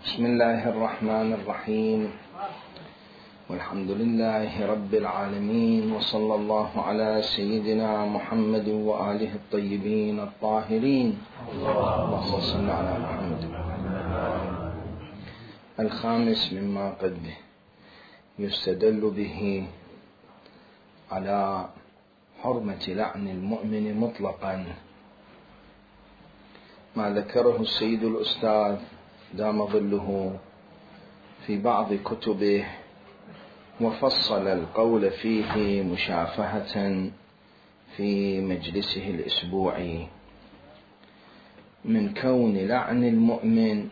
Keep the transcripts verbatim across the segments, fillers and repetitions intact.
بسم الله الرحمن الرحيم، والحمد لله رب العالمين، وصلى الله على سيدنا محمد وآله الطيبين الطاهرين. اللهم صل على محمد. الخامس مما قد يستدل به على حرمة لعن المؤمن مطلقا ما ذكره السيد الأستاذ دام ظله في بعض كتبه، وفصل القول فيه مشافهة في مجلسه الأسبوعي، من كون لعن المؤمن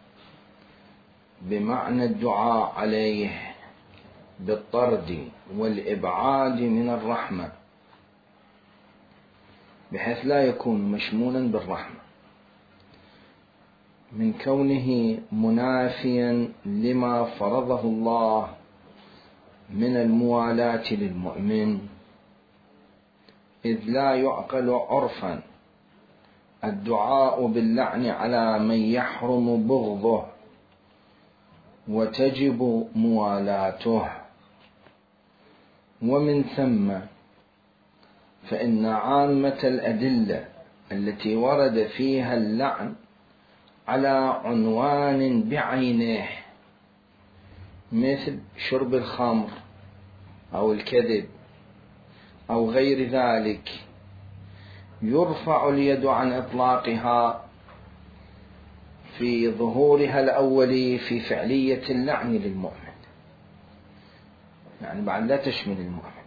بمعنى الدعاء عليه بالطرد والإبعاد من الرحمة، بحيث لا يكون مشمولا بالرحمة، من كونه منافيا لما فرضه الله من الموالاة للمؤمن، إذ لا يعقل عرفا الدعاء باللعن على من يحرم بغضه وتجب موالاته. ومن ثم فإن عامة الأدلة التي ورد فيها اللعن على عنوان بعينه، مثل شرب الخمر أو الكذب أو غير ذلك، يرفع اليد عن إطلاقها في ظهورها الأولي في فعلية اللعن للمؤمن، يعني بعد لا تشمل المؤمن.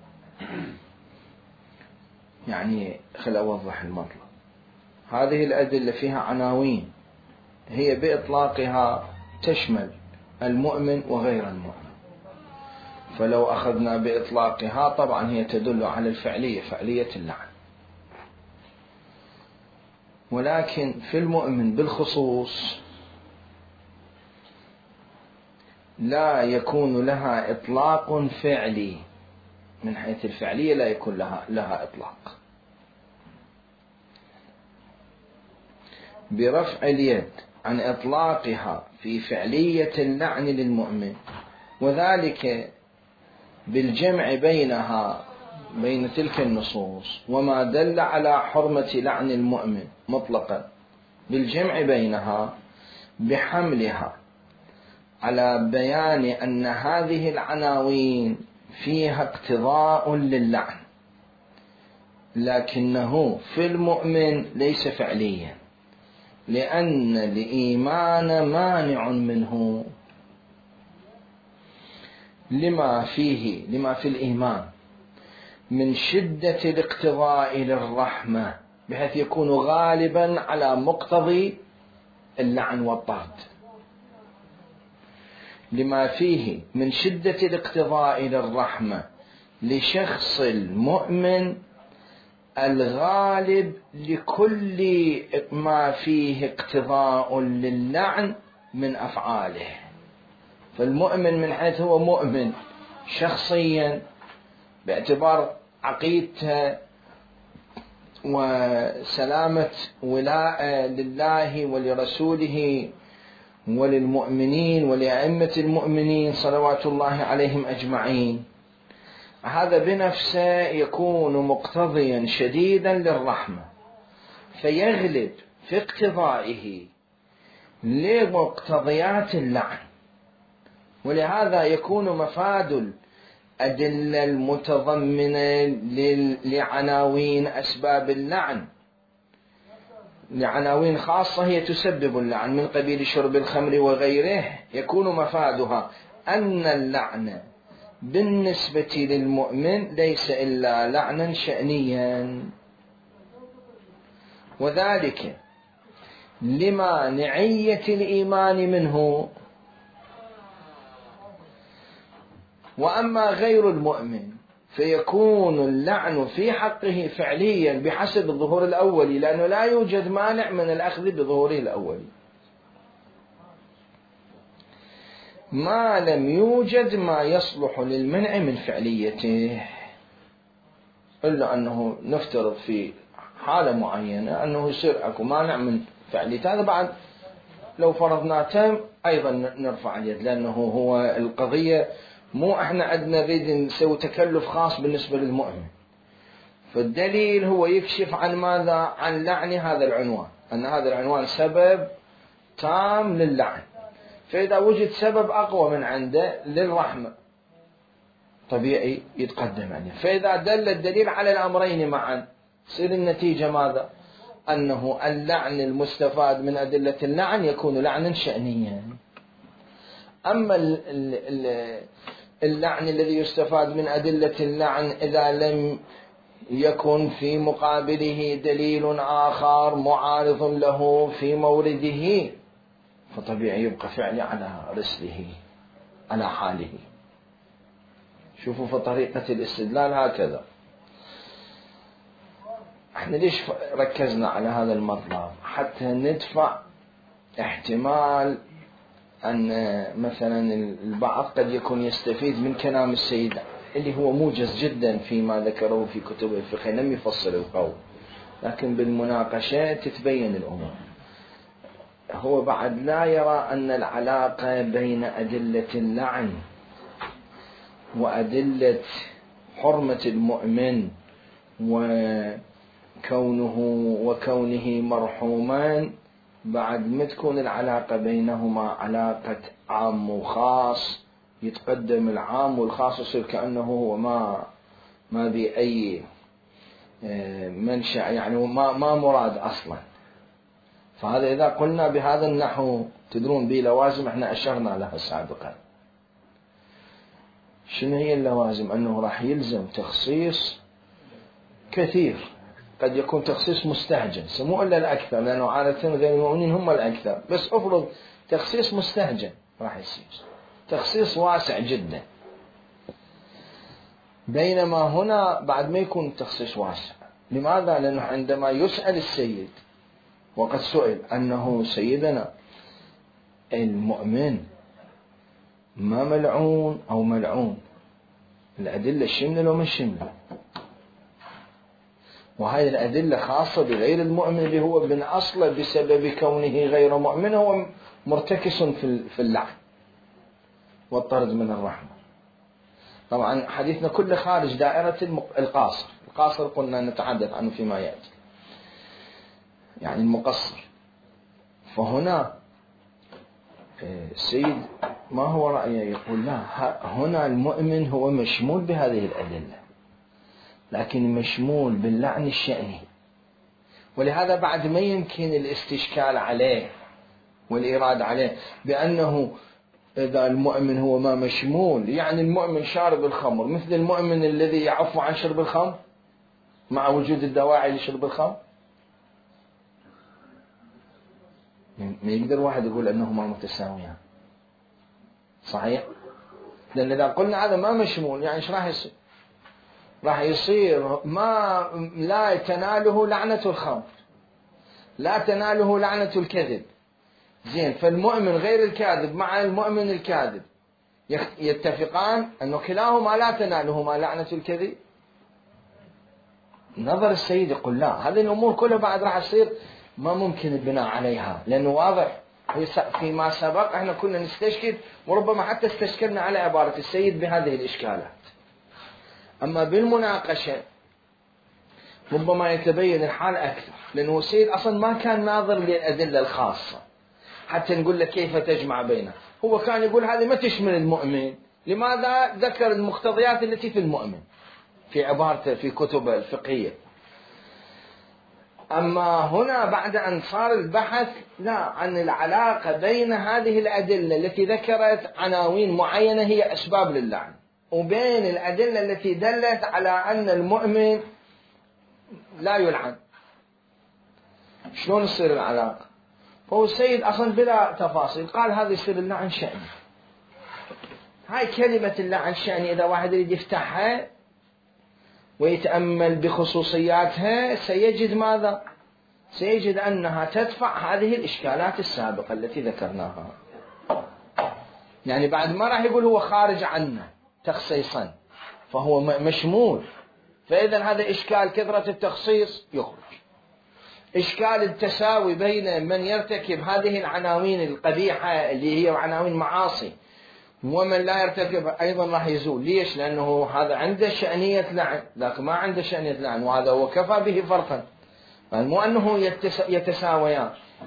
يعني خل أوضح المطلب، هذه الأدلة فيها عناوين هي بإطلاقها تشمل المؤمن وغير المؤمن، فلو أخذنا بإطلاقها طبعا هي تدل على الفعلية، فعلية اللعن. ولكن في المؤمن بالخصوص لا يكون لها إطلاق فعلي، من حيث الفعلية لا يكون لها, لها إطلاق. برفع اليد عن إطلاقها في فعلية اللعن للمؤمن، وذلك بالجمع بينها بين تلك النصوص وما دل على حرمة لعن المؤمن مطلقا، بالجمع بينها بحملها على بيان أن هذه العناوين فيها اقتضاء للعن، لكنه في المؤمن ليس فعليا، لأن الإيمان مانع منه، لما فيه لما في الإيمان من شدة الاقتضاء للرحمة، بحيث يكون غالبا على مقتضي اللعن والطرد، لما فيه من شدة الاقتضاء للرحمة لشخص المؤمن الغالب لكل ما فيه اقتضاء للعن من أفعاله. فالمؤمن من حيث هو مؤمن شخصيا باعتبار عقيدته وسلامة ولاء لله ولرسوله وللمؤمنين ولأئمة المؤمنين صلوات الله عليهم أجمعين، هذا بنفسه يكون مقتضيا شديدا للرحمة، فيغلب في اقتضائه لمقتضيات اللعن، ولهذا يكون مفاد الأدلة المتضمنة لعناوين أسباب اللعن، لعناوين خاصة هي تسبب اللعن من قبيل شرب الخمر وغيره، يكون مفادها أن اللعن بالنسبة للمؤمن ليس إلا لعنا شأنيا، وذلك لمانعية الإيمان منه. وأما غير المؤمن فيكون اللعن في حقه فعليا بحسب الظهور الأولي، لأنه لا يوجد مانع من الأخذ بظهوره الأولي، ما لم يوجد ما يصلح للمنع من فعليته، إلا أنه نفترض في حالة معينة أنه يصير أكو مانع من فعليته، هذا بعد لو فرضنا تام أيضا نرفع اليد، لأنه هو القضية مو احنا عندنا نريد نسوي تكلف خاص بالنسبة للمؤمن. فالدليل هو يكشف عن ماذا؟ عن لعن هذا العنوان، أن هذا العنوان سبب تام للعن. فإذا وجد سبب أقوى من عنده للرحمة طبيعي يتقدم عليه. فإذا دل الدليل على الأمرين معا تصير النتيجة ماذا؟ أنه اللعن المستفاد من أدلة اللعن يكون لعنا شأنيا. أما اللعن الذي يستفاد من أدلة اللعن إذا لم يكن في مقابله دليل آخر معارض له في مورده فطبيعي يبقى فعلي على رسله على حاله. شوفوا في طريقة الاستدلال هكذا. احنا ليش ركزنا على هذا المطلب؟ حتى ندفع احتمال أن مثلا البعض قد يكون يستفيد من كلام السيد اللي هو موجز جدا فيما ذكره في كتب الفقه، لم يفصل القول، لكن بالمناقشة تتبين الأمور. هو بعد لا يرى أن العلاقة بين أدلة اللعن وأدلة حرمة المؤمن وكونه وكونه مرحوما بعد ما تكون العلاقة بينهما علاقة عام وخاص، يتقدم العام والخاص يصير كأنه هو ما ما بأي منشأ، يعني ما ما مراد أصلا. فهذا إذا قلنا بهذا النحو تدرون به لوازم احنا أشرنا لها سابقا. شنو هي اللوازم؟ أنه راح يلزم تخصيص كثير، قد يكون تخصيص مستهجن، سموه إلا الأكثر لأنه عادة غير المؤمنين هم الأكثر، بس أفرض تخصيص مستهجن راح يصير تخصيص واسع جدا. بينما هنا بعد ما يكون تخصيص واسع. لماذا؟ لأنه عندما يسأل السيد وقد سئل أنه سيدنا المؤمن ما ملعون أو ملعون، الأدلة شملة لو من شملة، وهذه الأدلة خاصة بغير المؤمن اللي هو من أصله بسبب كونه غير مؤمن هو مرتكس في اللعن والطرد من الرحمة. طبعا حديثنا كله خارج دائرة القاصر، القاصر قلنا نتحدث عنه فيما يأتي، يعني المقصر. فهنا السيد ما هو رأيه؟ يقول لا، هنا المؤمن هو مشمول بهذه الأدلة لكن مشمول باللعن الشأني، ولهذا بعد ما يمكن الاستشكال عليه والإرادة عليه بأنه إذا المؤمن هو ما مشمول، يعني المؤمن شارب الخمر مثل المؤمن الذي يعفو عن شرب الخمر مع وجود الدواعي لشرب الخمر. ما يقدر واحد يقول أنهما متساويان، صحيح؟ لأن إذا قلنا هذا ما مشمول يعني إيش راح يصير؟ راح يصير ما لا تناله لعنة الخمر، لا تناله لعنة الكذب. زين، فالمؤمن غير الكاذب مع المؤمن الكاذب يتفقان أنه كلاهما لا تنالهما لعنة الكذب. نظر السيد يقول لا، هذه الأمور كلها بعد راح تصير ما ممكن البناء عليها، لأنه واضح فيما سبق احنا كنا نستشكل وربما حتى استشكلنا على عبارة السيد بهذه الإشكالات. أما بالمناقشة ربما يتبين الحال أكثر، لأنه السيد أصلا ما كان ناظر للأدلة الخاصة حتى نقول لك كيف تجمع بينها، هو كان يقول هذه ما تشمل المؤمن. لماذا؟ ذكر المقتضيات التي في المؤمن في عبارته في كتب الفقهية. أما هنا بعد أن صار البحث لا عن العلاقة بين هذه الأدلة التي ذكرت عناوين معينة هي أسباب للعن وبين الأدلة التي دلت على أن المؤمن لا يلعن، شلون تصير العلاقة؟ فهو السيد أصلا بلا تفاصيل قال هذا يصير اللعن شأني. هاي كلمة اللعن شأني إذا واحد يريد يفتحها ويتأمل بخصوصياتها سيجد ماذا؟ سيجد أنها تدفع هذه الإشكالات السابقة التي ذكرناها. يعني بعد ما راح يقول هو خارج عنه تخصيصا فهو مشمول، فإذا هذا إشكال كثرة التخصيص يخرج. إشكال التساوي بين من يرتكب هذه العناوين القبيحة اللي هي عناوين معاصي ومن لا يرتكب أيضا راح يزول. ليش؟ لأنه هذا عنده شأنية لعن لكن ما عنده شأنية لعن، وهذا هو كفى به فرقا، مو أنه يتساويان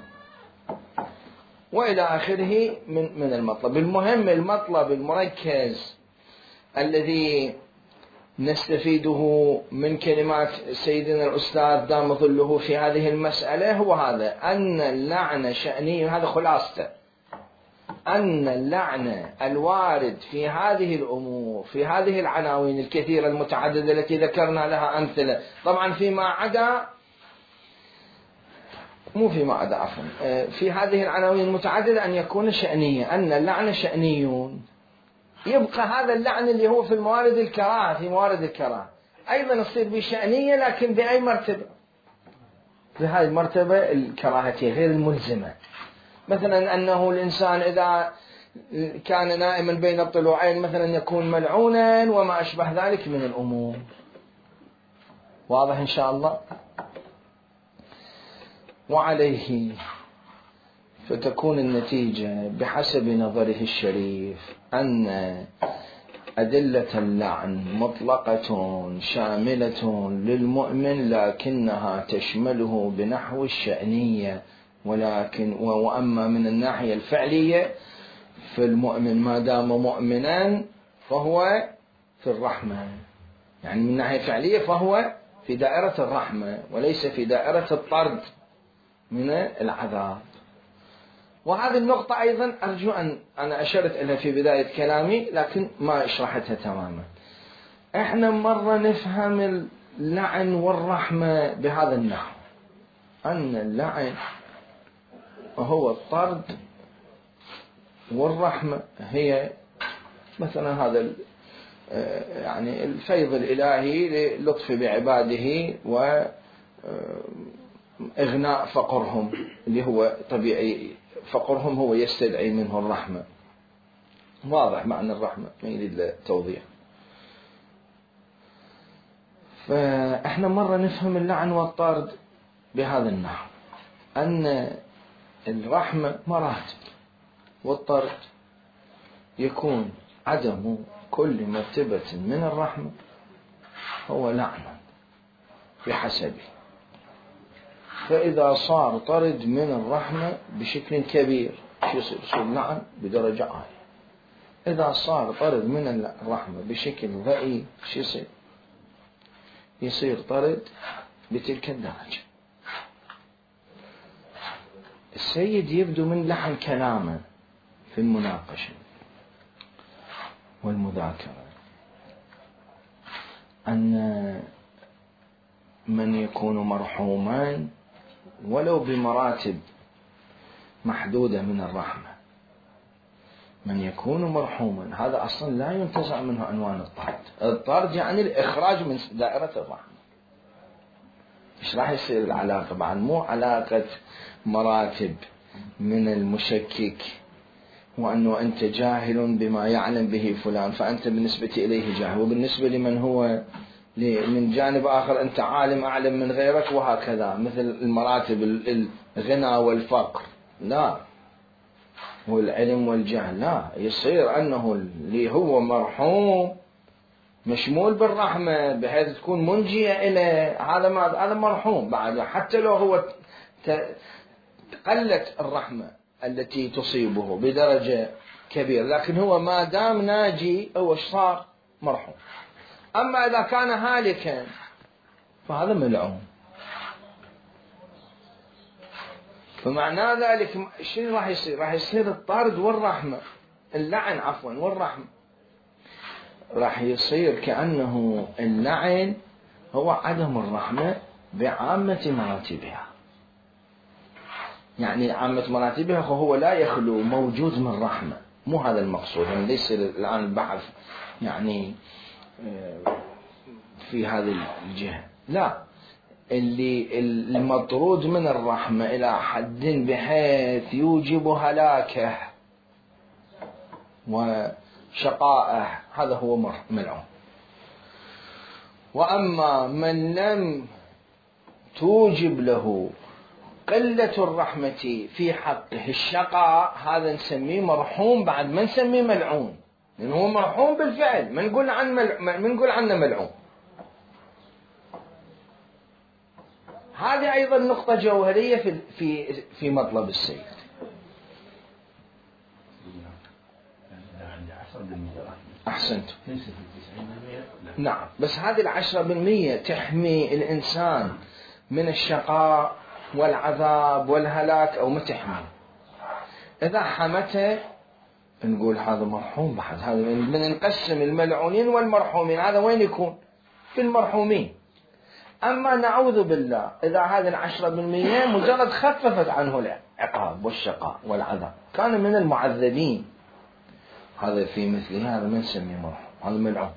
وإلى آخره من من المطلب. المهم المطلب المركز الذي نستفيده من كلمات سيدنا الأستاذ دام ظله في هذه المسألة هو هذا، أن اللعنة شأنية. هذا خلاصته، أن اللعنة الوارد في هذه الأمور في هذه العناوين الكثيرة المتعددة التي ذكرنا لها أمثلة، طبعا فيما عدا مو فيما عدا عفوا في هذه العناوين المتعددة أن يكون شأنية، أن اللعنة شأنيون. يبقى هذا اللعن اللي هو في الموارد الكراهة، في موارد الكراهة أيضا يصير بشأنية لكن بأي مرتبة؟ بهذه المرتبة الكراهية غير الملزمة. مثلا أنه الإنسان إذا كان نائما بين الضلوعين مثلا يكون ملعونا وما أشبه ذلك من الأمور. واضح إن شاء الله؟ وعليه فتكون النتيجة بحسب نظره الشريف أن أدلة اللعن مطلقة شاملة للمؤمن لكنها تشمله بنحو الشأنية، ولكن وأما من الناحية الفعلية فالمؤمن ما دام مؤمنا فهو في الرحمة، يعني من ناحية فعلية فهو في دائرة الرحمة وليس في دائرة الطرد من العذاب. وهذه النقطة أيضا أرجو أن أنا أشرت إليها في بداية كلامي لكن ما أشرحتها تماما. إحنا مرة نفهم اللعن والرحمة بهذا النحو، أن اللعن هو الطرد والرحمة هي مثلا هذا يعني الفيض الإلهي للطف بعباده وإغناء فقرهم اللي هو طبيعي، فقرهم هو يستدعي منه الرحمة. واضح معنى الرحمة ما يريد التوضيح. فإحنا مرة نفهم اللعن والطرد بهذا النحو، أن الرحمة مراتب والطرد يكون عدم كل مرتبة من الرحمة هو لعن بحسبه. فإذا صار طرد من الرحمة بشكل كبير يصير يصير لعن بدرجة عالية. إذا صار طرد من الرحمة بشكل ضئيل شو يصير؟ يصير طرد بتلك الدرجة. السيد يبدو من لحن كلامه في المناقشة والمذاكرة أن من يكون مرحوما ولو بمراتب محدودة من الرحمة، من يكون مرحوما هذا أصلا لا ينتزع منه عنوان الطرد. الطرد يعني الإخراج من دائرة الرحمة. إيش راح يصير العلاقة؟ بعد مو علاقة مراتب من المشكك وأنه أنت جاهل بما يعلم به فلان فأنت بالنسبة إليه جاهل، وبالنسبة لمن هو من جانب آخر أنت عالم أعلم من غيرك، وهكذا مثل المراتب الغنى والفقر لا، والعلم والجهل لا. يصير أنه اللي هو مرحوم مشمول بالرحمة بحيث تكون منجية إليه، هذا ما هذا مرحوم بعد حتى لو هو قلت الرحمة التي تصيبه بدرجة كبيرة، لكن هو ما دام ناجي هو صار مرحوم. أما إذا كان هالكا فهذا ملعون. فمعنى ذلك شنو راح يصير؟ راح يصير الطرد والرحمة، اللعن عفوا والرحمة راح يصير كأنه اللعن هو عدم الرحمة بعامة مراتبها، يعني عامة مراتبها هو لا يخلو موجود من رحمة. مو هذا المقصود، يعني ليس الآن البحث يعني في هذه الجهة، لا، اللي المطرود من الرحمة إلى حد بحيث يوجب هلاكه وشقائه هذا هو ملعون. وأما من لم توجب له قلة الرحمة في حقه الشقاء، هذا نسميه مرحوم، بعد ما نسميه ملعون، لأنه هو مرحوم بالفعل، ما نقول عن مل... ما نقول عنه ملعون. هذه أيضا نقطة جوهرية في في في مطلب السيد. أحسنت. نعم، بس هذه العشرة بالمية تحمي الإنسان من الشقاء والعذاب والهلاك أو ما تحمي. إذا حمته نقول هذا مرحوم بعد، هذا من نقسم الملعونين والمرحومين، هذا وين يكون؟ في المرحومين. أما نعوذ بالله إذا هذه العشرة بالمية مجرد خففت عنه العقاب والشقاء والعذاب كان من المعذبين، هذا في مثله هذا ما نسميه مرحوم، هذا ملعون.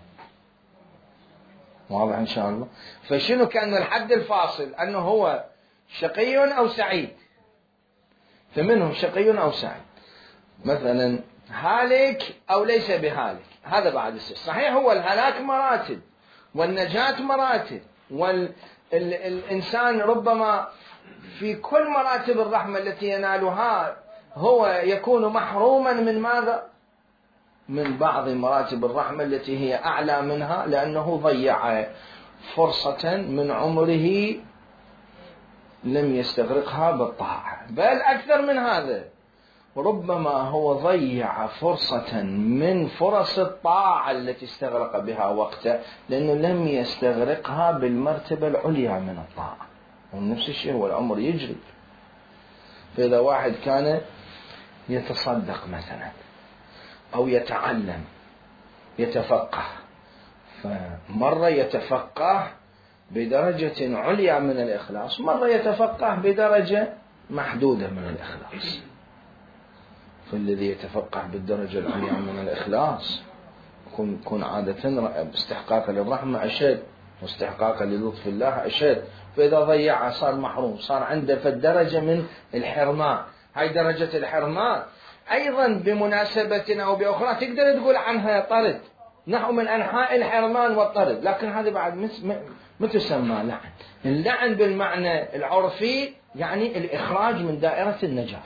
واضح إن شاء الله؟ فشنو كان الحد الفاصل؟ أنه هو شقي أو سعيد، فمنهم شقي أو سعيد، مثلا هالك أو ليس بهالك، هذا بعد السجن. صحيح هو الهلاك مراتب والنجاة مراتب، والإنسان ربما في كل مراتب الرحمة التي ينالها هو يكون محروما من ماذا؟ من بعض مراتب الرحمة التي هي أعلى منها، لأنه ضيع فرصة من عمره لم يستغرقها بالطاعة. بل أكثر من هذا، ربما هو ضيع فرصة من فرص الطاعة التي استغرق بها وقته، لأنه لم يستغرقها بالمرتبة العليا من الطاعة. ونفس الشيء هو الأمر يجري. فإذا واحد كان يتصدق مثلا أو يتعلم يتفقه، فمرة يتفقه بدرجة عليا من الإخلاص، مرة يتفقه بدرجة محدودة من الإخلاص. فالذي يتفقه بالدرجة العليا من الإخلاص يكون عادة استحقاقا للرحمة أشد واستحقاقا للطف الله أشد، فإذا ضيعها صار محروم، صار عنده فالدرجة من الحرمان. هاي درجة الحرمان أيضا بمناسبة أو بأخرى تقدر تقول عنها طرد، نحو من أنحاء الحرمان والطرد، لكن هذا بعد ما تسمى لعن. اللعن بالمعنى العرفي يعني الإخراج من دائرة النجاة.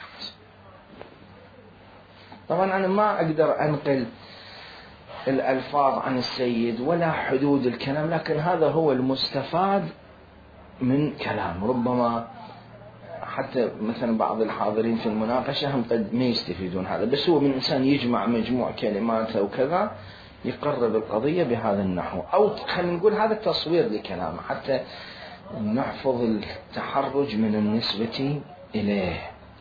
طبعا أنا ما أقدر أنقل الألفاظ عن السيد ولا حدود الكلام، لكن هذا هو المستفاد من كلام. ربما حتى مثلا بعض الحاضرين في المناقشة هم قد ما يستفيدون هذا، بس هو من إنسان يجمع مجموع كلمات أو كذا يقرب القضية بهذا النحو، أو خلينا نقول هذا التصوير لكلامه حتى نحفظ التحرج من النسبة إليه.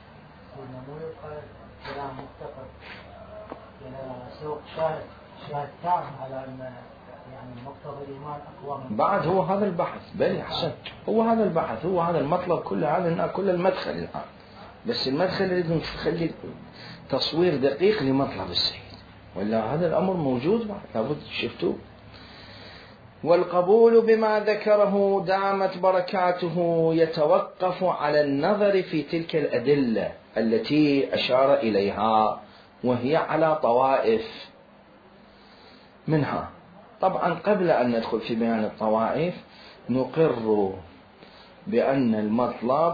بعد هو هذا البحث، بل أحسن هو هذا البحث، هو هذا المطلب كله، هذا كل المدخل الآن، بس المدخل لازم تخلي تصوير دقيق لمطلب السيد، ولا هذا الأمر موجود بعد لابد شفتوه. والقبول بما ذكره دامت بركاته يتوقف على النظر في تلك الأدلة التي أشار إليها، وهي على طوائف منها. طبعا قبل أن ندخل في بيان الطوائف نقر بأن المطلب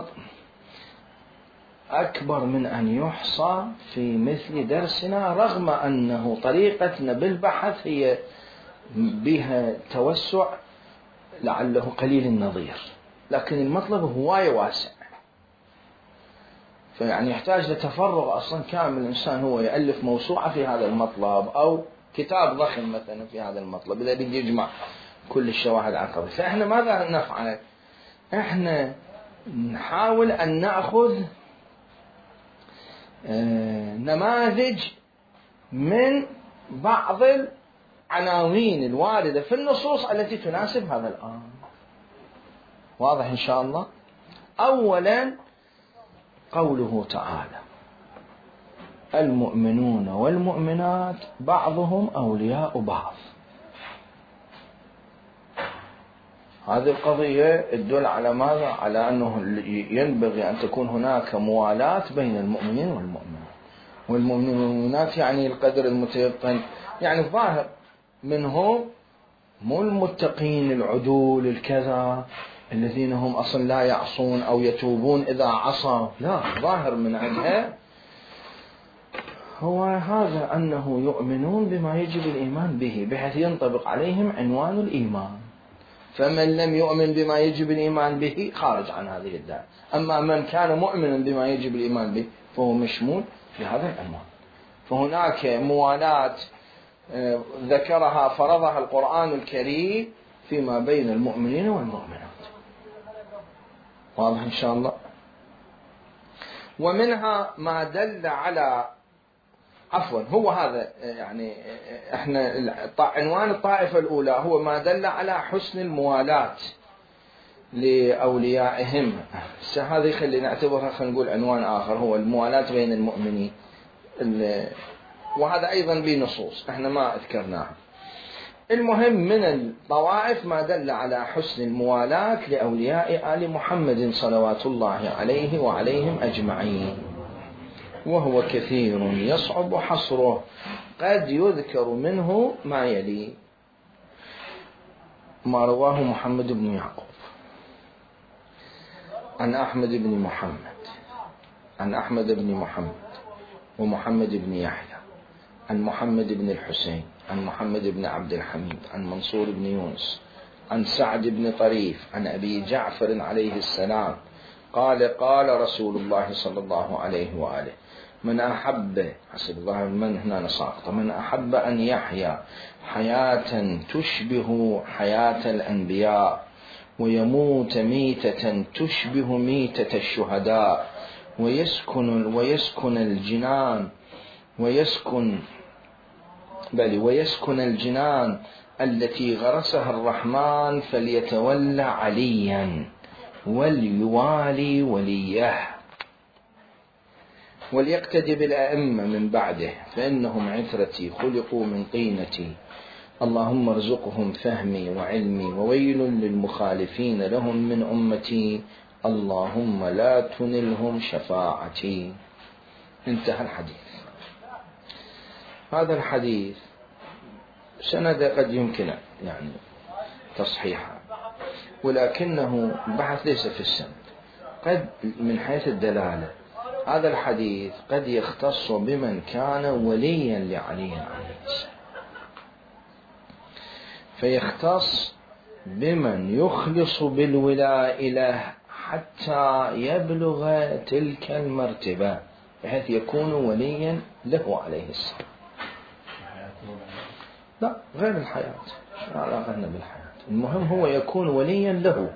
أكبر من أن يحصى في مثل درسنا، رغم أنه طريقتنا بالبحث هي بها توسع لعله قليل النظير، لكن المطلب هواية واسع، فيعني يحتاج لتفرغ أصلا كامل. الإنسان هو يألف موسوعة في هذا المطلب أو كتاب ضخم مثلا في هذا المطلب إذا بدي يجمع كل الشواهد على القضية. فإحنا ماذا نفعل؟ إحنا نحاول أن نأخذ نماذج من بعض العناوين الواردة في النصوص التي تناسب هذا الأمر. واضح إن شاء الله؟ أولا قوله تعالى: المؤمنون والمؤمنات بعضهم أولياء بعض. هذه القضية تدل على ماذا؟ على أنه ينبغي أن تكون هناك موالاة بين المؤمنين والمؤمنات. والمؤمنين والمؤمنات يعني القدر المتيقن، يعني الظاهر منهم مو المتقين العدول الكذا، الذين هم أصلا لا يعصون أو يتوبون إذا عصوا، لا، ظاهر من عندها هو هذا أنه يؤمنون بما يجب الإيمان به بحيث ينطبق عليهم عنوان الإيمان. فمن لم يؤمن بما يجب الإيمان به خارج عن هذه الدائرة، أما من كان مؤمنا بما يجب الإيمان به فهو مشمول في هذا العنوان. فهناك موالاة ذكرها فرضها القرآن الكريم فيما بين المؤمنين والمؤمنات. واضح إن شاء الله. ومنها ما دل على عفوا هو هذا يعني احنا عنوان الطائفة الأولى هو ما دل على حسن الموالاة لأوليائهم. هذه خلينا نعتبرها خلينا نقول عنوان آخر، هو الموالاة بين المؤمنين، وهذا أيضا بنصوص احنا ما أذكرناها. المهم من الطوائف ما دل على حسن الموالاة لأولياء آل محمد صلوات الله عليه وعليهم أجمعين، وهو كثير يصعب حصره. قد يذكر منه ما يلي: ما رواه محمد بن يعقوب عن أحمد بن محمد عن أحمد بن محمد ومحمد بن يحيى عن محمد بن الحسين عن محمد بن عبد الحميد عن منصور بن يونس عن سعد بن طريف عن أبي جعفر عليه السلام قال: قال رسول الله صلى الله عليه وآله: من أحب، حسب الله من هنا نساقط، من أحب أن يحيا حياة تشبه حياة الأنبياء ويموت ميتة تشبه ميتة الشهداء ويسكن ويسكن الجنان ويسكن بل ويسكن الجنان التي غرسها الرحمن فليتولى عليا وليوالي وليه وليقتدي بالأئمة من بعده فإنهم عثرتي خلقوا من طينتي. اللهم ارزقهم فهمي وعلمي، وويل للمخالفين لهم من أمتي، اللهم لا تنلهم شفاعتي. انتهى الحديث. هذا الحديث سند قد يمكن يعني تصحيحه، ولكنه بحث ليس في السند، قد من حيث الدلالة هذا الحديث قد يختص بمن كان وليا لعلي عليه السلام، فيختص بمن يخلص بالولاء له حتى يبلغ تلك المرتبة بحيث يكون وليا له عليه السلام. لا، غير الحياة، لا علاقتنا بالحياة. المهم هو يكون وليا له،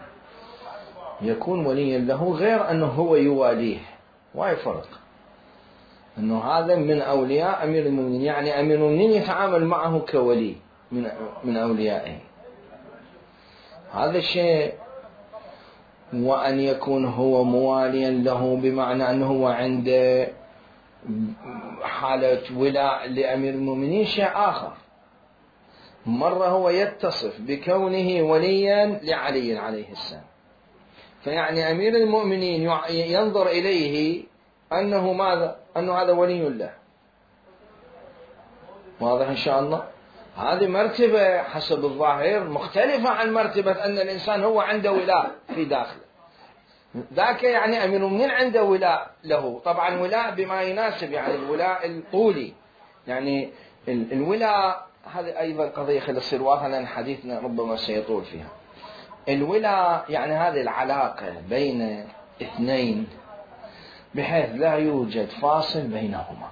يكون وليا له، غير أنه هو يواليه. واي فرق أنه هذا من أولياء أمير المؤمنين، يعني أمير المؤمنين يتعامل معه كولي من من أوليائه، هذا الشيء. وأن يكون هو مواليا له بمعنى أنه هو عنده حالة ولاء لأمير المؤمنين شيء آخر. مرة هو يتصف بكونه وليا لعلي عليه السلام، فيعني أمير المؤمنين ينظر إليه أنه ماذا؟ أنه هذا ولي له. واضح إن شاء الله. هذه مرتبة حسب الظاهر مختلفة عن مرتبة أن الإنسان هو عنده ولاء في داخله. ذاك يعني أمير المؤمنين عنده ولاء له، طبعا ولاء بما يناسب، يعني الولاء الطولي، يعني الولاء هذه أيضا قضية خلي تصير واضحة لأن حديثنا ربما سيطول فيها. الولاء يعني هذه العلاقة بين اثنين بحيث لا يوجد فاصل بينهما،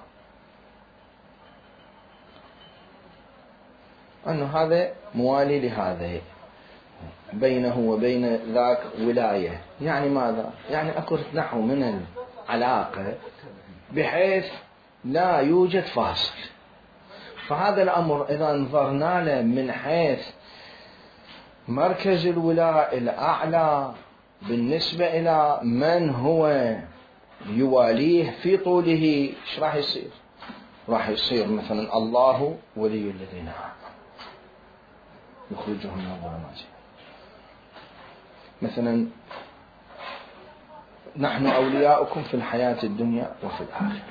أنه هذا موالي لهذا، بينه وبين ذاك ولاية. يعني ماذا؟ يعني أكو نحو من العلاقة بحيث لا يوجد فاصل. فهذا الأمر إذا نظرنا له من حيث مركز الولاء الأعلى بالنسبة إلى من هو يواليه في طوله، إيش راح يصير؟ راح يصير مثلا الله ولي الذين آمنوا يخرجهم من الظلمات، مثلا نحن أولياؤكم في الحياة الدنيا وفي الآخرة،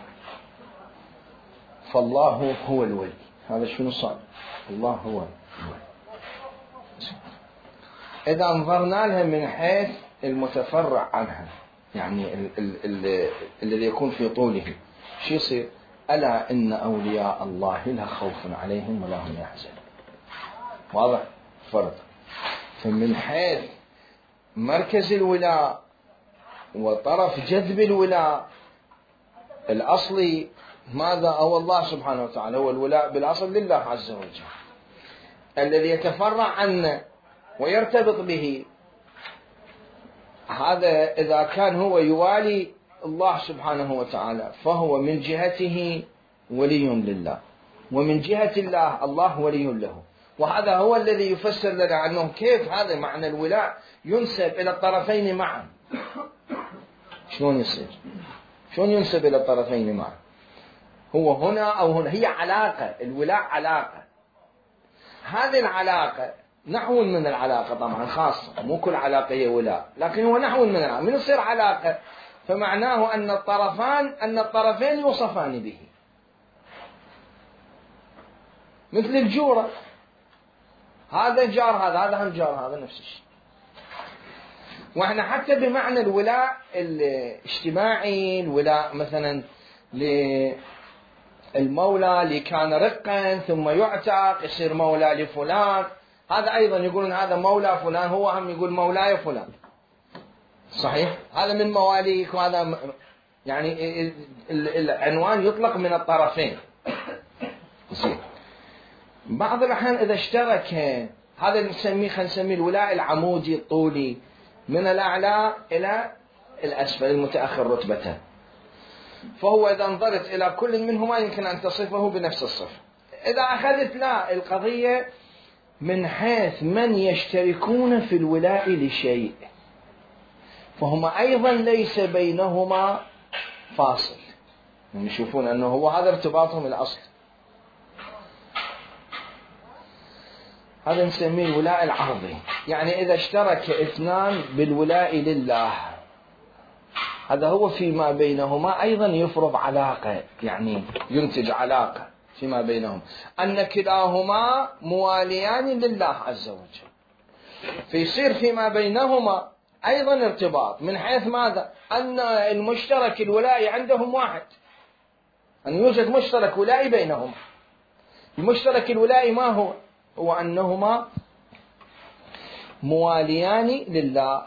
فالله هو الولي. هذا شنو صار؟ الله هو الولي. إذا نظرنا لها من حيث المتفرع عنها، يعني ال ال ال الذي يكون في طوله، شو يصير؟ ألا إن أولياء الله لا خوف عليهم ولا هم يحزنون. واضح فرق. فمن حيث مركز الولاء وطرف جذب الولاء الأصلي ماذا؟ هو الله سبحانه وتعالى، هو الولاء بالأصل لله عز وجل. الذي يتفرع عنه ويرتبط به هذا إذا كان هو يوالي الله سبحانه وتعالى فهو من جهته ولي لله، ومن جهة الله الله ولي له. وهذا هو الذي يفسر لنا أنه كيف هذا معنى الولاء ينسب إلى الطرفين معا. شلون يصير؟ شلون ينسب إلى الطرفين معا؟ هو هنا أو هنا، هي علاقة، الولاء علاقة. هذه العلاقة نحو من العلاقة طبعا خاصة، مو كل علاقة هي ولاء، لكن هو نحو من العلاقة. من يصير علاقة فمعناه أن الطرفان أن الطرفين يوصفان به، مثل الجورة، هذا جار هذا، هذا هم جار هذا، نفس الشيء. واحنا حتى بمعنى الولاء الاجتماعي، الولاء مثلا للمولى اللي كان رقا ثم يعتق يصير مولى لفلان، هذا أيضا يقولون هذا مولى فلان، هو هم يقول مولاي فلان. صحيح؟ هذا من مواليك، وهذا يعني العنوان يطلق من الطرفين. زين. بعض الأحيان إذا اشترك هذا نسميه خلينا نسميه الولاء العمودي الطولي من الأعلى إلى الأسفل المتأخر رتبة، فهو إذا نظرت إلى كل منهما يمكن أن تصفه بنفس الصفة. إذا أخذت لا القضية من حيث من يشتركون في الولاء لشيء فهما أيضا ليس بينهما فاصل، يعني يشوفون أنه هو هذا ارتباطهم الأصل. هذا نسميه الولاء العرضي، يعني إذا اشترك اثنان بالولاء لله هذا هو فيما بينهما أيضا يفرض علاقة، يعني ينتج علاقة فيما بينهم، أن كلاهما مواليان لله عز وجل، فيصير فيما بينهما أيضا ارتباط من حيث ماذا؟ أن المشترك الولائي عندهم واحد، أن يوجد مشترك ولائي بينهما. المشترك الولائي ما هو؟ هو أنهما مواليان لله.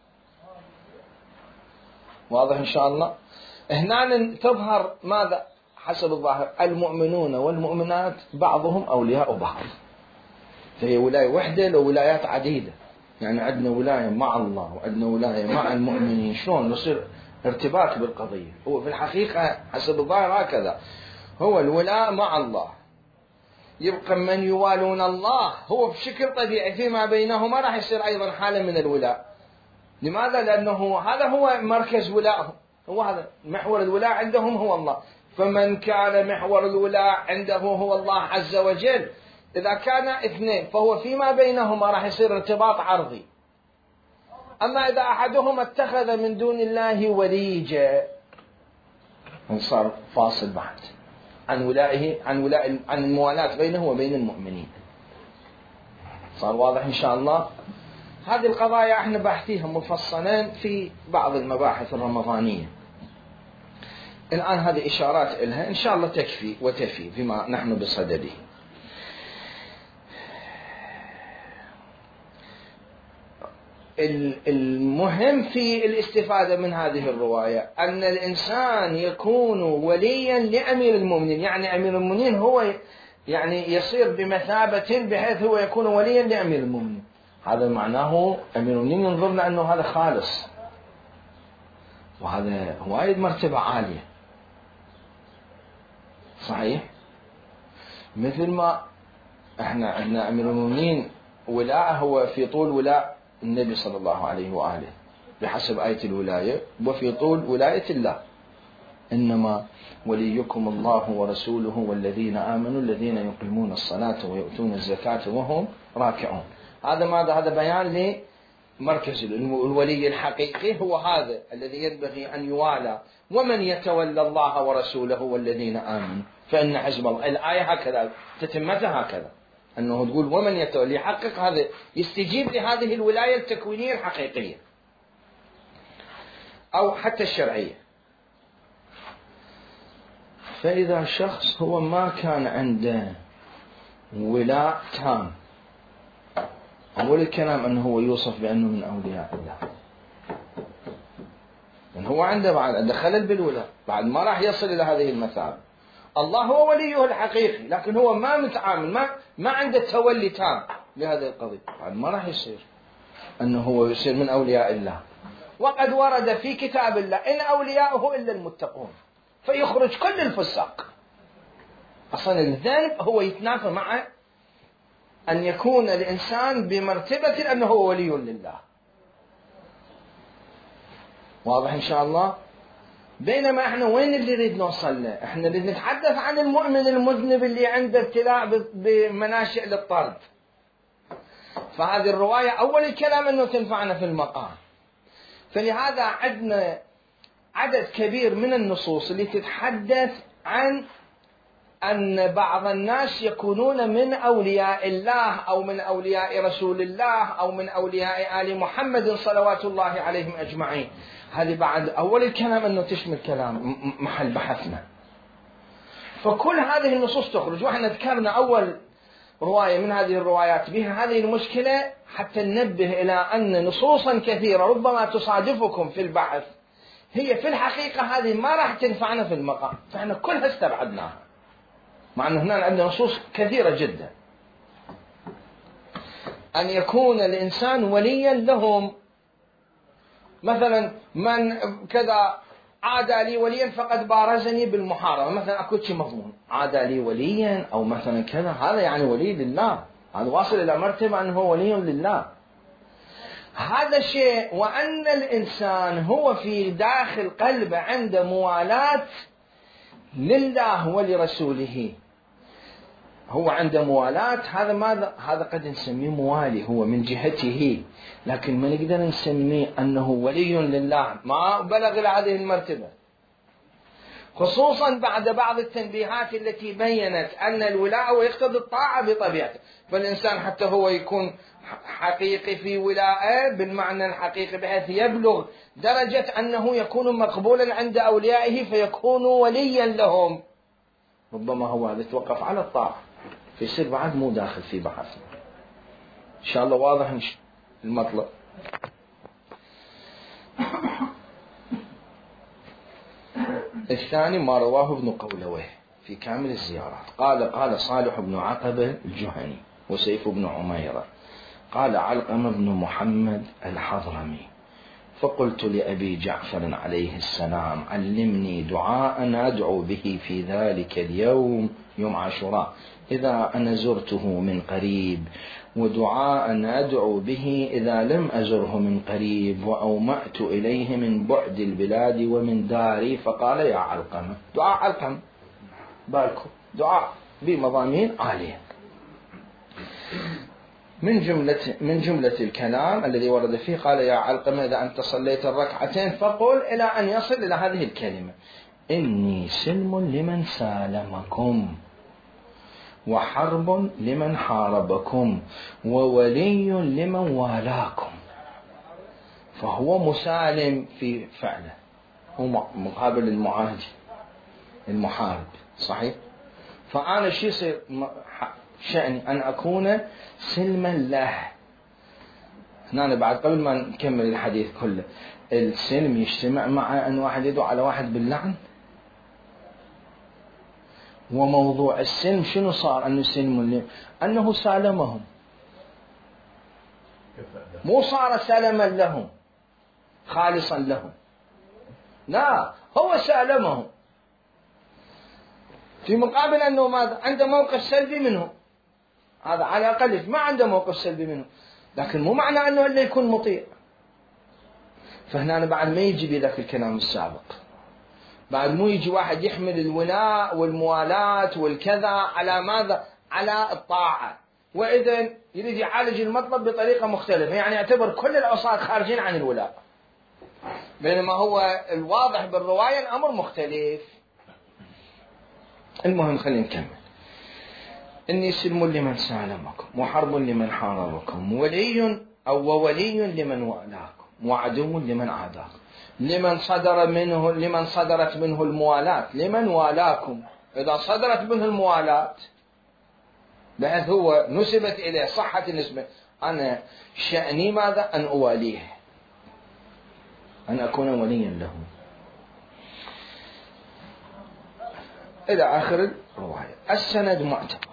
واضح إن شاء الله؟ هنا تظهر ماذا؟ حسب الظاهر المؤمنون والمؤمنات بعضهم أولياء بعض، فهي ولاية وحدة لو ولايات عديدة، يعني عندنا ولاية مع الله وعندنا ولاية مع المؤمنين، شلون يصير ارتباط بالقضية؟ هو في الحقيقة حسب الظاهر هكذا، هو الولاء مع الله، يبقى من يوالون الله هو بشكل طبيعي فيما بينهما راح يصير أيضا حالة من الولاء. لماذا؟ لأنه هذا هو مركز ولاءهم، هو هذا محور الولاء عندهم هو الله. فمن كان محور الولاء عنده هو الله عز وجل، إذا كان اثنين فهو فيما بينهما راح يصير ارتباط عرضي. أما إذا أحدهما اتخذ من دون الله وليجا صار فاصل بعد عن ولائه، عن ولاء، عن الموالاة بينه وبين المؤمنين. صار واضح إن شاء الله؟ هذه القضايا احنا باحثيها مفصلا في بعض المباحث الرمضانية. الآن هذه إشارات إلها إن شاء الله تكفي وتفي فيما نحن بصدده. المهم في الاستفادة من هذه الرواية أن الإنسان يكون وليا لأمير المؤمنين، يعني أمير المؤمنين هو يعني يصير بمثابة بحيث هو يكون وليا لأمير المؤمنين. هذا معناه أمير المؤمنين ينظر لأنه هذا خالص، وهذا وايد مرتبة عالية. صحيح؟ مثل ما احنا عندنا أمير المؤمنين ولاء هو في طول ولاء النبي صلى الله عليه وآله بحسب آية الولاية، وفي طول ولاية الله. إنما وليكم الله ورسوله والذين آمنوا الذين يقيمون الصلاة ويؤتون الزكاة وهم راكعون. هذا ماذا؟ هذا بيان لمركز الولي الحقيقي، هو هذا الذي ينبغي أن يوالى. ومن يتولى الله ورسوله والذين آمنوا فإن حزب الله. الآية هكذا تتمتها هكذا، أنه تقول ومن يتولى يحقق هذا، يستجيب لهذه الولاية التكوينية الحقيقية أو حتى الشرعية. فإذا شخص هو ما كان عنده ولاء تام، أول الكلام أنه هو يوصف بأنه من أولياء الله، لأن هو عنده بعد عنده خلل بالولاء، بعد ما راح يصل إلى هذه المثابة. الله هو وليه الحقيقي، لكن هو ما متعامل، ما ما عنده تولي تام لهذه القضية، بعد ما راح يصير أنه هو يصير من أولياء الله. وقد ورد في كتاب الله إن أولياؤه إلا المتقون، فيخرج كل الفساق. أصلا الذنب هو يتنافى مع أن يكون الإنسان بمرتبة أنه هو ولي لله. واضح إن شاء الله؟ بينما إحنا وين اللي نريد نوصل له؟ إحنا نريد نتحدث عن المؤمن المذنب اللي عنده ابتلاء بمناشئ للطرد. فهذه الرواية أول الكلام أنه تنفعنا في المقام. فلهذا عندنا عدد كبير من النصوص اللي تتحدث عن أن بعض الناس يكونون من أولياء الله أو من أولياء رسول الله أو من أولياء آل محمد صلوات الله عليهم أجمعين. هذه بعد أول الكلام أنه تشمل كلام محل بحثنا. فكل هذه النصوص تخرج، وإحنا ذكرنا أول رواية من هذه الروايات بها هذه المشكلة حتى ننبه إلى أن نصوصا كثيرة ربما تصادفكم في البحث هي في الحقيقة هذه ما راح تنفعنا في المقام، فإحنا كلها استبعدناها، مع أنه هنا عندنا نصوص كثيرة جدا. أن يكون الإنسان وليا لهم، مثلا من كذا عادى لي وليا فقد بارزني بالمحاربة، مثلا أكو شيء مضمون عادى لي وليا أو مثلا كذا، هذا يعني ولي لله، هذا واصل إلى مرتبة أنه هو ولي لله. هذا شيء، وأن الإنسان هو في داخل قلبه عنده موالاة لله ولرسوله، هو عنده موالاة، هذا ماذا؟ هذا قد نسميه موالي، هو من جهته، لكن ما نقدر نسميه أنه ولي لله، ما بلغ إلى هذه المرتبة. خصوصا بعد بعض التنبيهات التي بيّنت أن الولاء هو يقتضي الطاعة بطبيعته، فالإنسان حتى هو يكون حقيقي في ولاءه بالمعنى الحقيقي بحيث يبلغ درجة أنه يكون مقبولا عند أوليائه فيكون وليا لهم، ربما هو هذا يتوقف على الطاعة، فيصير بعد مو داخل في بحثنا. إن شاء الله واضح المطلب. الثاني ما رواه ابن قولويه في كامل الزيارات، قال قال صالح بن عقبة الجهني وسيف بن عميرة قال علقمة بن محمد الحضرمي فقلت لأبي جعفر عليه السلام علمني دعاء أدعو به في ذلك اليوم، يوم عاشوراء، إذا أنا زرته من قريب، ودعاء أدعو به إذا لم أزره من قريب وأومأت إليه من بعد البلاد ومن داري. فقال يا علقمة، دعاء علقمة بالكم دعاء بمضامين عالية. من جملة من جملة الكلام الذي ورد فيه قال يا علقمة إذا أنت صليت الركعتين فقل إلى أن يصل إلى هذه الكلمة: إني سلم لمن سالمكم وحرب لمن حاربكم وولي لمن والاكم. فهو مسالم في فعله، هو مقابل المعادي المحارب، صحيح؟ فأنا شيء يصير شأني أن أكون سلما له. هنا بعد قبل ما نكمل الحديث كله، السلم يجتمع مع أن واحد يدعو على واحد باللعن. وموضوع السلم شنو صار؟ أنه سلم أنه سالمهم، مو صار سلما لهم خالصا لهم، لا، هو سالمهم في مقابل أنه ماذا؟ عنده موقف سلبي منه، هذا على الأقل ما عنده موقف سلبي منه، لكن مو معنى أنه إلا يكون مطيع. فهنا بعد ما يجي بذاك الكلام السابق، بعد مو يجي واحد يحمل الولاء والموالاة والكذا على ماذا؟ على الطاعة، وإذا يريد يعالج المطلب بطريقة مختلفة، يعني يعتبر كل العصاة خارجين عن الولاء، بينما هو الواضح بالرواية الأمر مختلف. المهم خلينا نكمل. إني سلم لمن سالمكم وحرب لمن حاربكم ولي أو ولي لمن والاكم وعدو لمن عاداكم. لمن صدر منه لمن صدرت منه الموالاة لمن والاكم. إذا صدرت منه الموالاة بحيث هو نسبت إليه صحة النسبة، أنا شأني ماذا؟ أن أواليه، أن أكون وليا له، إلى آخر الرواية. السند معتبر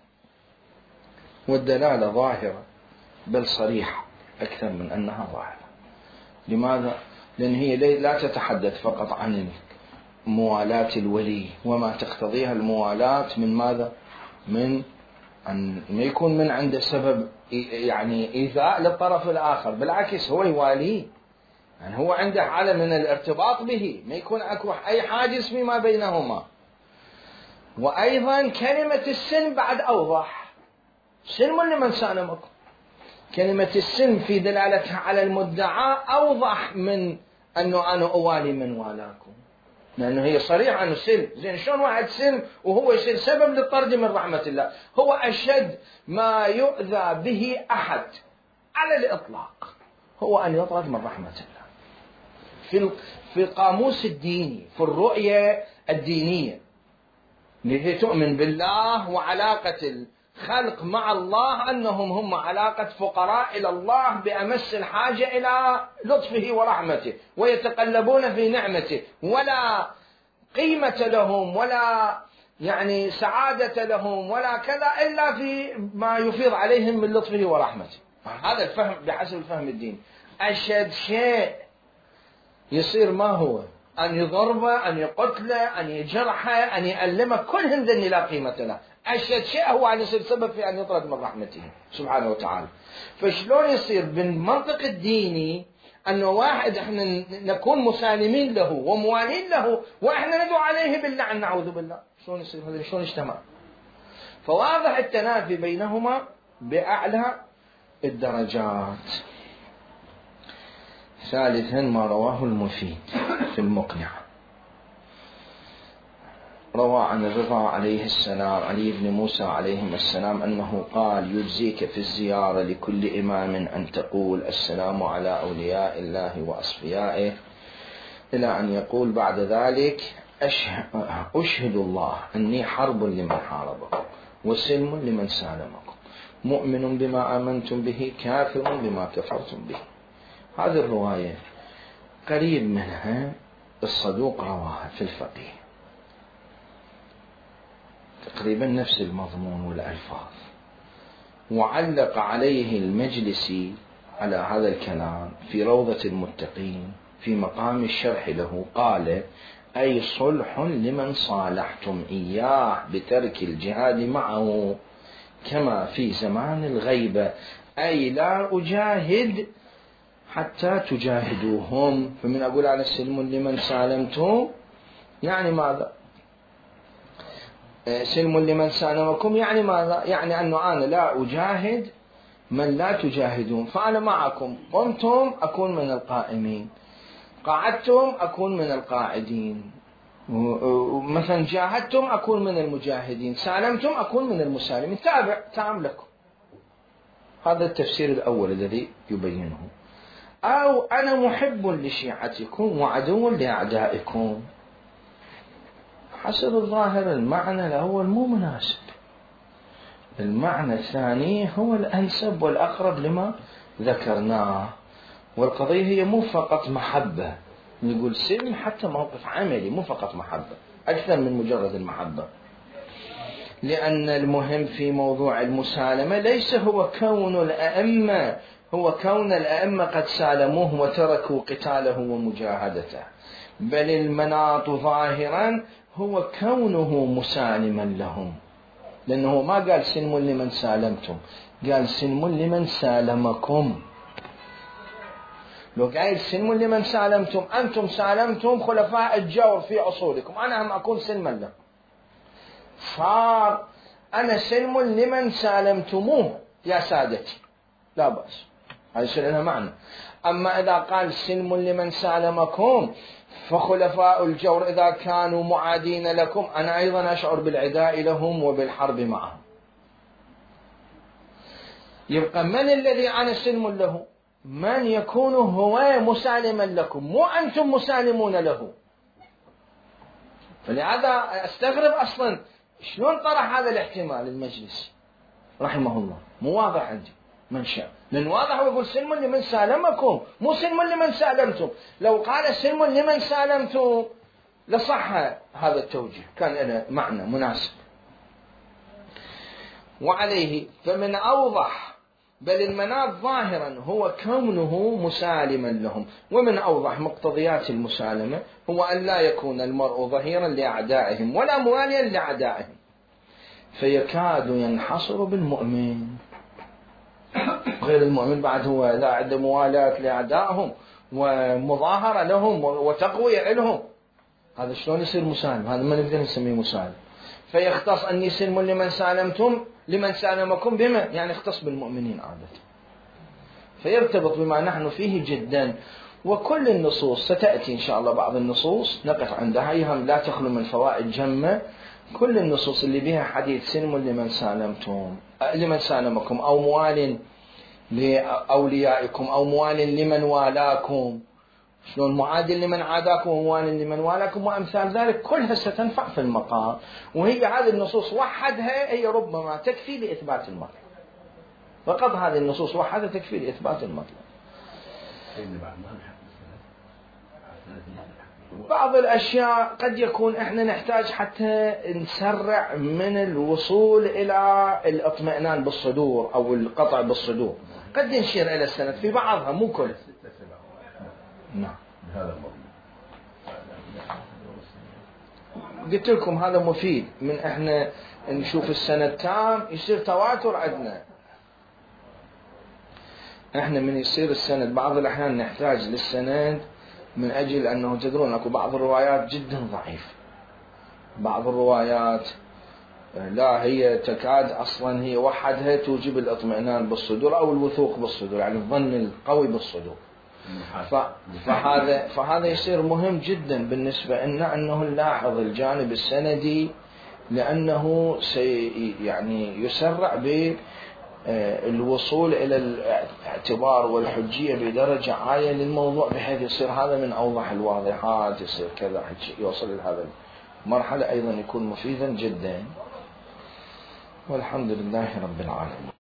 والدلالة ظاهرة بل صريحة أكثر من أنها ظاهرة. لماذا؟ لأن هي لا تتحدث فقط عن موالاة الولي وما تقتضيها الموالاة من ماذا؟ من أن ما يكون من عنده سبب يعني إيذاء للطرف الآخر، بالعكس هو يواليه، يعني هو عنده حالة من الارتباط به، ما يكون أكو أي حاجز فيما بينهما. وأيضا كلمة السلم بعد أوضح، سلم لمن سالمكم، كلمة السلم في دلالتها على المدعى أوضح من أنه أنا أوالي من والاكم، لأنه هي صريحة أنه سلم. زين شلون واحد سلم وهو يصير سبب للطرد من رحمة الله؟ هو أشد ما يؤذى به أحد على الإطلاق هو أن يطرد من رحمة الله في في القاموس الديني، في الرؤية الدينية اللي هي تؤمن بالله وعلاقة الخلق مع الله أنهم هم علاقة فقراء إلى الله بأمس الحاجة إلى لطفه ورحمته، ويتقلبون في نعمته، ولا قيمة لهم ولا يعني سعادة لهم ولا كذا إلا في ما يفيض عليهم من لطفه ورحمته. هذا الفهم بحسب الفهم الديني. أشد شيء يصير ما هو؟ أن يضربه، أن يقتله، أن يجرحه، أن يألمه، كلهم ذني لا قيمة له. أشد شيء هو أن يصير سبب في أن يطرد من رحمته سبحانه وتعالى. فشلون يصير بالمنطق الديني أنه واحد إحنا نكون مسالمين له وموالين له وإحنا ندعو عليه باللعن نعوذ بالله؟ شلون يصير هذا؟ شلون يجتمع؟ فواضح التنافي بينهما بأعلى الدرجات. ثالثا ما رواه المفيد في المقنع، روى عن الرضا عليه السلام علي بن موسى عليهم السلام أنه قال يجزيك في الزيارة لكل إمام أن تقول السلام على أولياء الله وأصفيائه، إلى أن يقول بعد ذلك أشهد الله أني حرب لمن حاربكم وسلم لمن سالمكم، مؤمن بما آمنتم به كافر بما كفرتم به. هذه الرواية قريب منها الصدوق رواها في الفقيه، تقريبا نفس المضمون والألفاظ. وعلق عليه المجلسي على هذا الكلام في روضة المتقين في مقام الشرح له، قال أي صلح لمن صالحتم إياه بترك الجهاد معه كما في زمان الغيبة، أي لا أجاهد حتى تجاهدوهم. فمن أقول على السلم لمن سالمتم يعني ماذا؟ سلم لمن سالمكم يعني ماذا؟ يعني أنه أنا لا أجاهد من لا تجاهدون، فأنا معكم، قمتم أكون من القائمين، قعدتم أكون من القاعدين، مثلا جاهدتم أكون من المجاهدين، سالمتم أكون من المسالمين، تابع تام لكم. هذا التفسير الأول الذي يبينه. أو أنا محب لشيعتكم وعدو لأعدائكم، حسب الظاهر المعنى الأول مو مناسب، المعنى الثاني هو الأنسب والأقرب لما ذكرناه. والقضية هي مو فقط محبة، نقول سلم حتى موقف عملي، مو فقط محبة، أكثر من مجرد المحبة. لأن المهم في موضوع المسالمة ليس هو كون الأئمة، هو كون الأئمة قد سالموه وتركوا قتاله ومجاهدته، بل المناط ظاهرا هو كونه مسالما لهم، لأنه ما قال سلم لمن سالمتم، قال سلم لمن سالمكم. لو قال سلم لمن سالمتم، أنتم سالمتم خلفاء الجور في عصوركم، أنا هم أكون سلما لكم، صار أنا سلم لمن سالمتموه يا سادتي، لا بأس، هذا يصير لها معنى. أما إذا قال سلم لمن سالمكم فخلفاء الجور إذا كانوا معادين لكم، أنا أيضا أشعر بالعداء لهم وبالحرب معهم، يبقى من الذي أنا سلم له؟ من يكون هو مسالما لكم، مو أنتم مسالمون له. فلهذا أستغرب أصلا شلون طرح هذا الاحتمال المجلس رحمه الله. مو واضح عندي من شاء، لأن واضح ويقول سلم لمن سالمكم، مو سلم لمن سالمتم. لو قال سلم لمن سالمتم لصح هذا التوجيه، كان له معنى مناسب. وعليه فمن أوضح بل المناط ظاهرا هو كونه مسالما لهم. ومن أوضح مقتضيات المسالمة هو أن لا يكون المرء ظهيرا لأعدائهم ولا مواليا لأعدائهم، فيكاد ينحصر بالمؤمن. غير المؤمن بعد هو لا عنده موالاة لأعدائهم ومظاهرة لهم وتقوية لهم، هذا شلون يصير مسالم؟ هذا ما نقدر نسميه مسالم. فيختص أني سلم لمن سالمتم لمن سالمكم بما يعني يختص بالمؤمنين عادة، فيرتبط بما نحن فيه جدا. وكل النصوص ستأتي إن شاء الله، بعض النصوص نقف عندها، هي لا تخلو من فوائد جمة. كل النصوص اللي بها حديث سلم لمن سالمتم لمن سالمكم أو موال لأوليائكم أو موال لمن والاكم، شلون معادل لمن عاداكم وموال لمن والاكم وأمثال ذلك، كلها ستنفع في المقام. وهي هذه النصوص وحدها هي ربما تكفي لإثبات المطلب، فقط هذه النصوص وحدها تكفي لإثبات المطلب. بعض الأشياء قد يكون إحنا نحتاج حتى نسرع من الوصول إلى الاطمئنان بالصدور أو القطع بالصدور، قد نشير إلى السند في بعضها مو كل. نعم قلت لكم هذا مفيد، من إحنا نشوف السند تام يصير تواتر عندنا. إحنا من يصير السند بعض الأحيان نحتاج للسند من أجل أنه تدرون أكو بعض الروايات جدا ضعيفة، بعض الروايات لا هي تكاد أصلا هي وحدها توجب الاطمئنان بالصدور أو الوثوق بالصدور، يعني الظن القوي بالصدور. فهذا فهذا يصير مهم جدا بالنسبة لنا أنه نلاحظ الجانب السندي، لأنه سي يعني يسرع بالوصول إلى الاعتبار والحجية بدرجة عالية للموضوع، بحيث يصير هذا من أوضح الواضحات، يصير كذا يوصل إلى هذا المرحلة، أيضا يكون مفيدا جدا. والحمد لله رب العالمين.